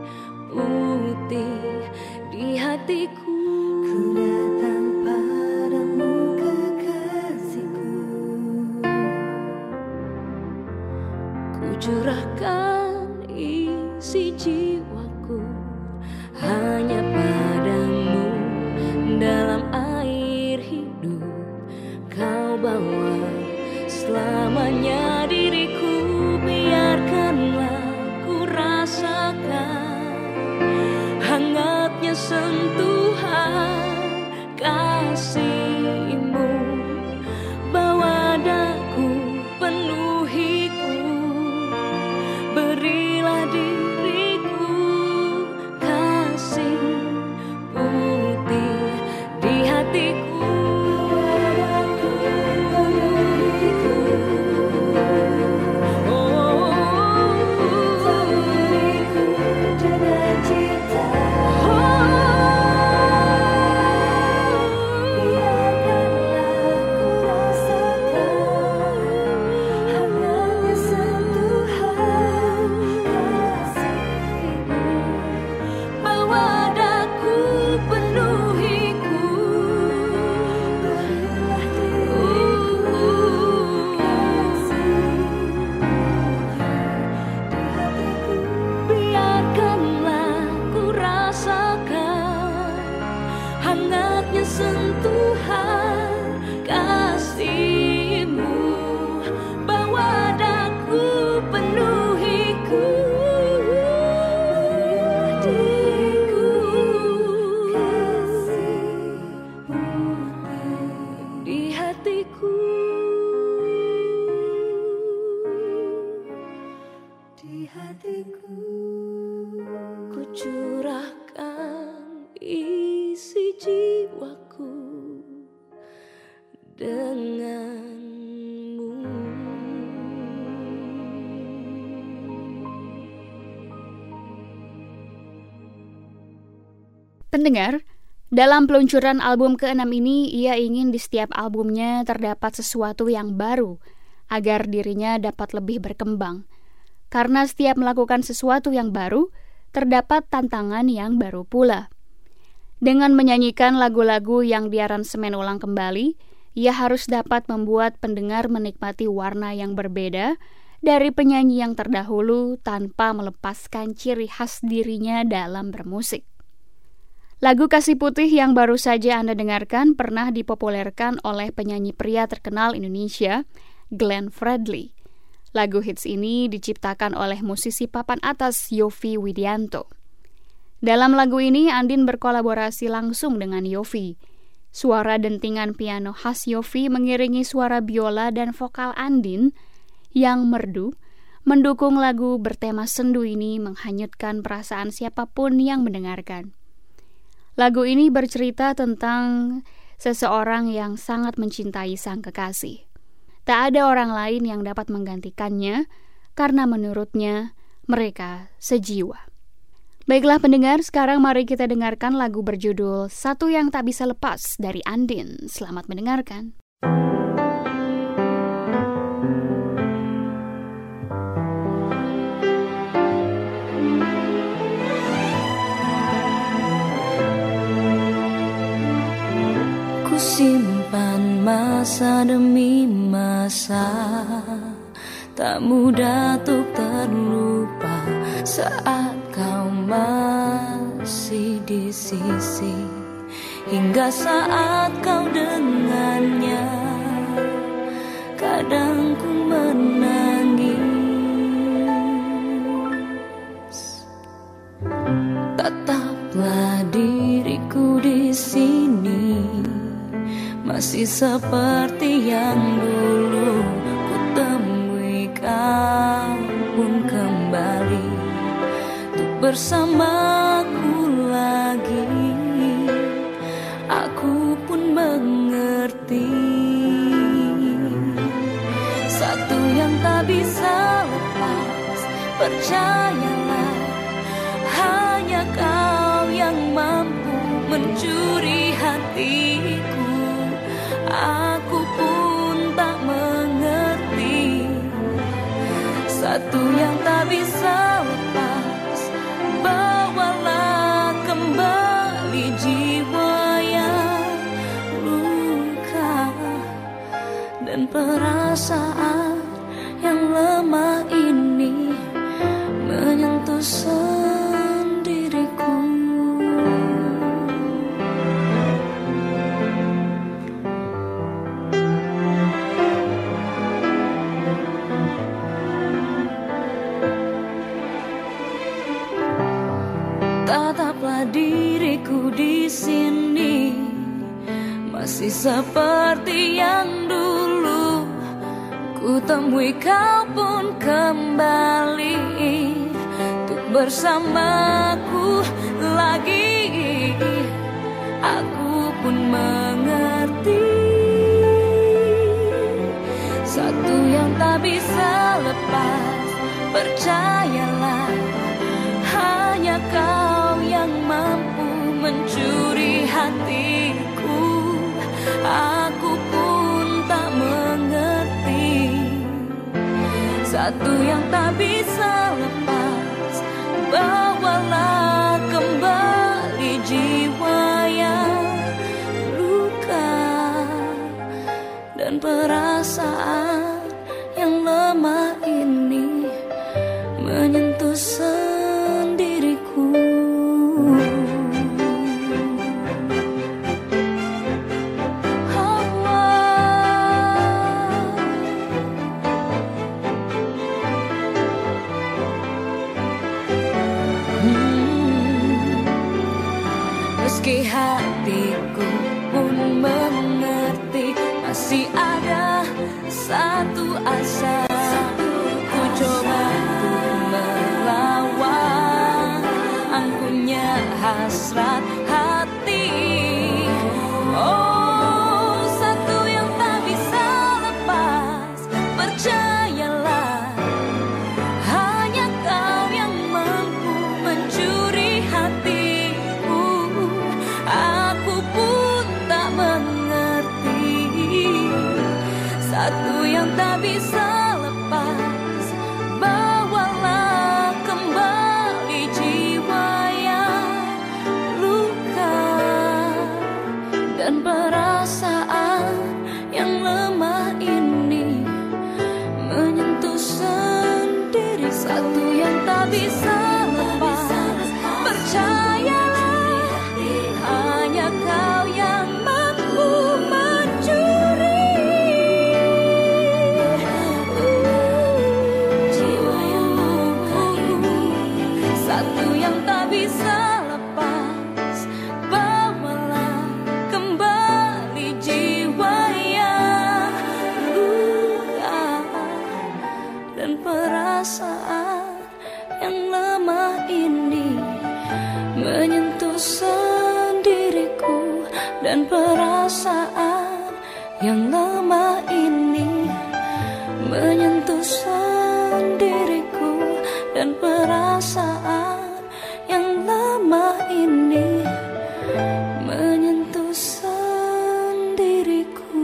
putih di hatiku. Ku datang padamu kekasihku, ku curahkan isi jiwaku hanya padamu. Dalam air hidup kau bawa selamanya diriku, biarkanlah ku rasakan hangat hatiku, ku curahkan isi jiwaku denganmu. Pendengar, dalam peluncuran album ke-6 ini, ia ingin di setiap albumnya terdapat sesuatu yang baru, agar dirinya dapat lebih berkembang. Karena setiap melakukan sesuatu yang baru, terdapat tantangan yang baru pula. Dengan menyanyikan lagu-lagu yang diaransemen ulang kembali, ia harus dapat membuat pendengar menikmati warna yang berbeda dari penyanyi yang terdahulu tanpa melepaskan ciri khas dirinya dalam bermusik. Lagu Kasih Putih yang baru saja Anda dengarkan pernah dipopulerkan oleh penyanyi pria terkenal Indonesia, Glenn Fredly. Lagu hits ini diciptakan oleh musisi papan atas Yovie Widianto. Dalam lagu ini, Andin berkolaborasi langsung dengan Yovie. Suara dentingan piano khas Yovie mengiringi suara biola dan vokal Andin yang merdu, mendukung lagu bertema sendu ini menghanyutkan perasaan siapapun yang mendengarkan. Lagu ini bercerita tentang seseorang yang sangat mencintai sang kekasih. Tak ada orang lain yang dapat menggantikannya, karena menurutnya mereka sejiwa. Baiklah pendengar, sekarang mari kita dengarkan lagu berjudul Satu Yang Tak Bisa Lepas dari Andin. Selamat mendengarkan. Simpan masa demi masa, tak mudah untuk terlupa saat kau masih di sisi, hingga saat kau dengannya, kadang ku menangis. Tetaplah diriku di sini, masih seperti yang dulu ku temui kau pun kembali untuk bersamaku lagi. Aku pun mengerti satu yang tak bisa lepas, percayalah, hanya kau yang mampu mencuri hatiku. Aku pun tak mengerti satu yang tak bisa lepas, bawalah kembali jiwa yang luka dan perasaan yang lemah ini menyentuh sendiriku. Tataplah diriku di sini, masih seperti yang dulu ku temui kau pun kembali untuk bersamaku lagi. Aku pun mengerti satu yang tak bisa lepas, percayalah, hanya kau yang mampu mencuri hatiku. Aku pun tak mengerti satu yang tak bisa lepas, bawalah kembali jiwa yang luka dan perasaan yang lemah ini menyentuh sendiriku. Meski hatiku pun mengerti, masih ada hasrat hati. Oh, satu yang tak bisa lepas, percayalah, hanya kau yang mampu mencuri hatiku. Aku pun tak mengerti, satu yang tak bisa lepas, bawalah kembali jiwa yang luka dan perasaan yang lemah ini menyentuh sendiri. Satu yang tak bisa lepas, percayalah, hanya kau yang mampu mencuri jiwa yang luka ini. Satu yang tak bisa lepas, bawalah kembali jiwa yang luka dan perasaan yang lemah ini menyentuh sendiriku, dan perasaan yang lemah ini menyentuh sendiriku, dan perasaan yang lemah ini menyentuh sendiriku.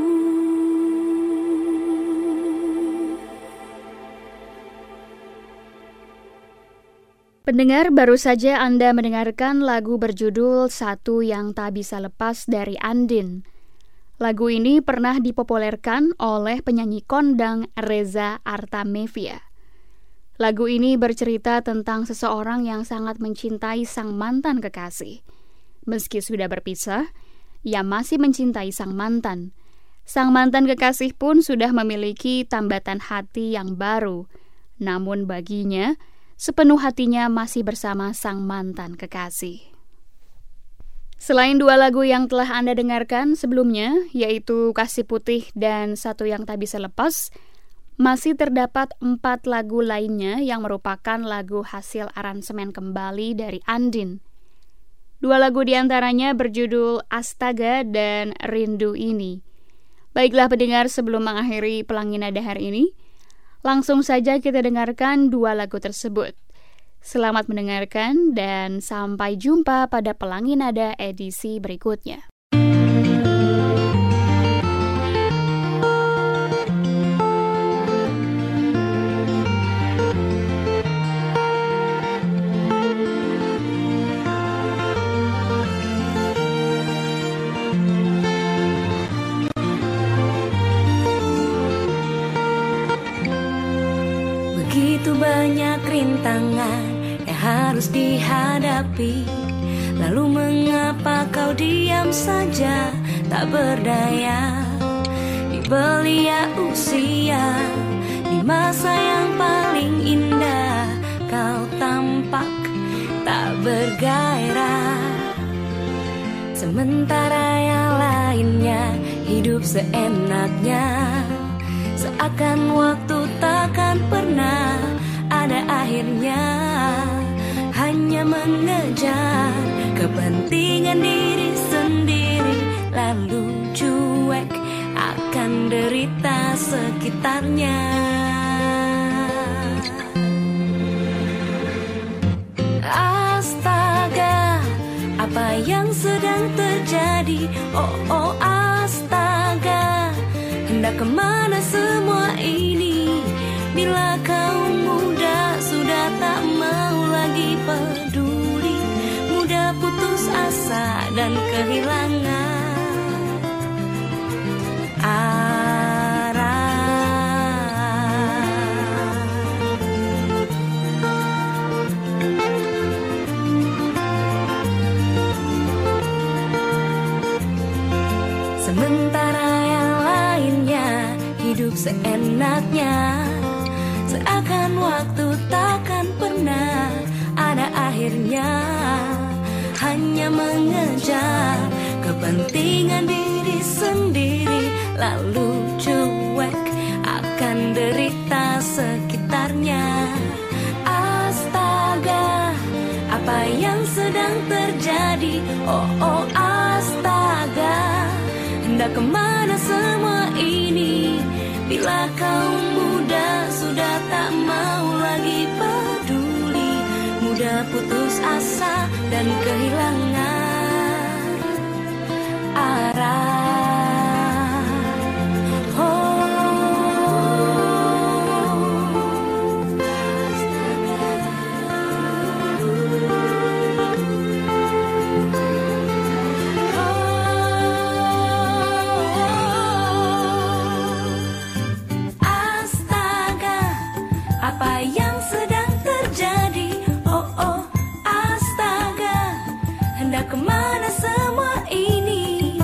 Pendengar, baru saja Anda mendengarkan lagu berjudul Satu Yang Tak Bisa Lepas dari Andin. Lagu ini pernah dipopulerkan oleh penyanyi kondang Reza Artamevia. Lagu ini bercerita tentang seseorang yang sangat mencintai sang mantan kekasih. Meski sudah berpisah, ia masih mencintai sang mantan. Sang mantan kekasih pun sudah memiliki tambatan hati yang baru. Namun baginya, sepenuh hatinya masih bersama sang mantan kekasih. Selain dua lagu yang telah Anda dengarkan sebelumnya, yaitu Kasih Putih dan Satu Yang Tak Bisa Lepas, masih terdapat 4 lagu lainnya yang merupakan lagu hasil aransemen kembali dari Andin. 2 lagu diantaranya berjudul Astaga dan Rindu Ini. Baiklah pendengar, sebelum mengakhiri Pelangi Nada hari ini, langsung saja kita dengarkan 2 lagu tersebut. Selamat mendengarkan dan sampai jumpa pada Pelangi Nada edisi berikutnya. Begitu banyak rintangan yang harus dihadapi, lalu mengapa kau diam saja, tak berdaya? Di belia usia, di masa yang paling indah, kau tampak tak bergairah. Sementara yang lainnya hidup seenaknya, seakan waktu takkan pernah ada akhirnya, hanya mengejar kepentingan diri sendiri, lalu cuek akan derita sekitarnya. Astaga, apa yang sedang terjadi? Oh astaga, hendak kemana semua ini? Bila kau muda sudah tak mau lagi peduli, mudah putus asa dan kehilangan arah. Sementara yang lainnya hidup seenaknya, seakan waktu takkan pernah ada akhirnya, hanya mengejar kepentingan diri sendiri, lalu cuek akan derita sekitarnya. Astaga, apa yang sedang terjadi? Oh, oh, astaga, hendak kemana semua ini? Bila kaum muda sudah tak mau lagi peduli, mudah putus asa dan kehilangan arah. Apa yang sedang terjadi? Oh, oh, astaga, hendak kemana semua ini?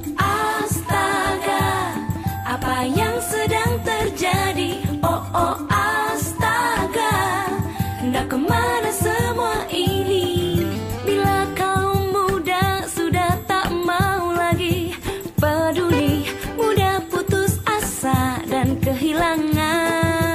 Astaga, apa yang sedang terjadi? Oh, oh, astaga, hendak kemana semua ini? Bila kaum muda sudah tak mau lagi peduli, mudah putus asa dan kehilangan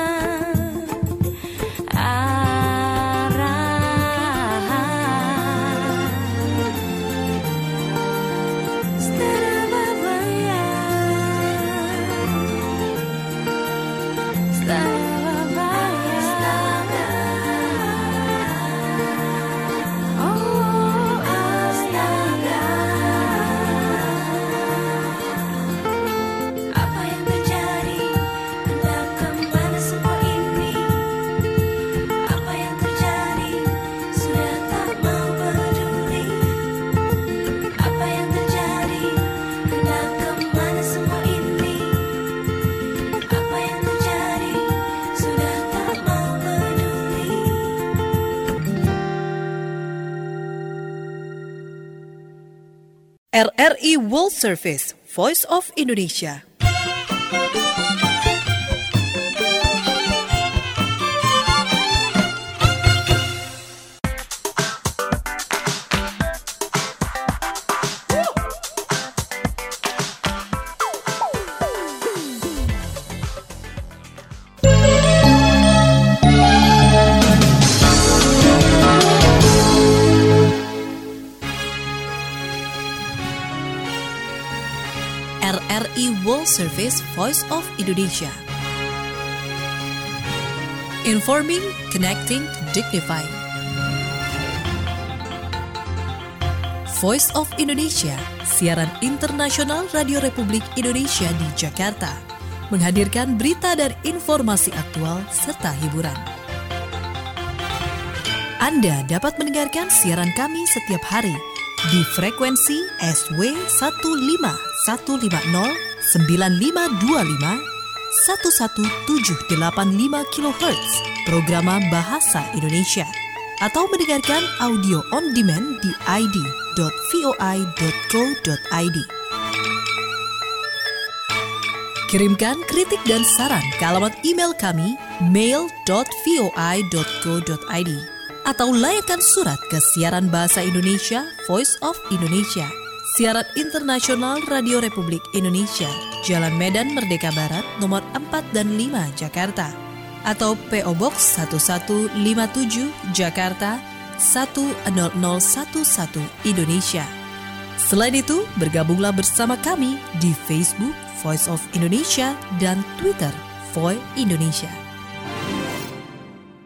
RRI World Service, Voice of Indonesia. RRI World Service, Voice of Indonesia. Informing, connecting, dignifying. Voice of Indonesia, siaran internasional Radio Republik Indonesia di Jakarta, menghadirkan berita dan informasi aktual serta hiburan. Anda dapat mendengarkan siaran kami setiap hari di frekuensi SW 15150 9525 11785 kHz Programa Bahasa Indonesia, atau mendengarkan audio on demand di id.voi.co.id. Kirimkan kritik dan saran ke alamat email kami mail.voi.co.id atau layangkan surat ke siaran Bahasa Indonesia Voice of Indonesia, siaran internasional Radio Republik Indonesia, Jalan Medan Merdeka Barat, nomor 4 dan 5, Jakarta, atau PO Box 1157, Jakarta 10011, Indonesia. Selain itu, bergabunglah bersama kami di Facebook Voice of Indonesia dan Twitter Voi Indonesia.